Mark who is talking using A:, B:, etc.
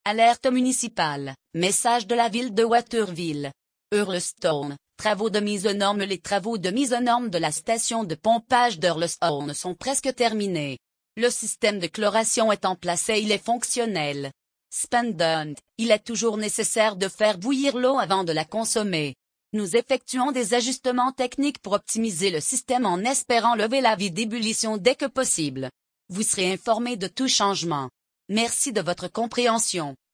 A: Alerte municipale, message de la ville de Waterville. Hurlestone, travaux de mise aux normes. Les travaux de mise aux normes de la station de pompage d'Hurlestone sont presque terminés. Le système de chloration est en place et il est fonctionnel. Cependant, il est toujours nécessaire de faire bouillir l'eau avant de la consommer. Nous effectuons des ajustements techniques pour optimiser le système en espérant lever la vie d'ébullition dès que possible. Vous serez informé de tout changement. Merci de votre compréhension.